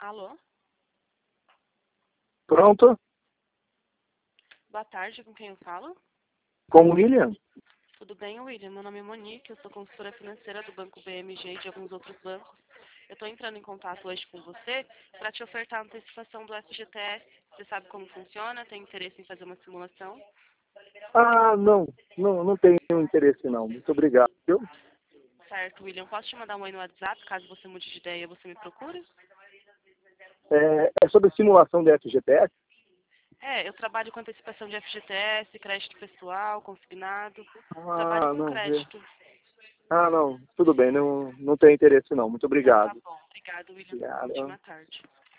Alô? Pronto? Boa tarde, com quem eu falo? Com o William? Tudo bem, William? Meu nome é Monique, eu sou consultora financeira do Banco BMG e de alguns outros bancos. Eu estou entrando em contato hoje com você para te ofertar a antecipação do FGTS. Você sabe como funciona? Tem interesse em fazer uma simulação? Ah, não tenho interesse não. Muito obrigado. Viu? Certo, William. Posso te mandar um oi no WhatsApp? Caso você mude de ideia, você me procure? É sobre simulação de FGTS? Eu trabalho com antecipação de FGTS, crédito pessoal, consignado. Trabalho Ah, com não. crédito. Não. Tudo bem, não tenho interesse não. Muito Então tá obrigado. bom. Obrigado, William. Uma Obrigado. ótima tarde.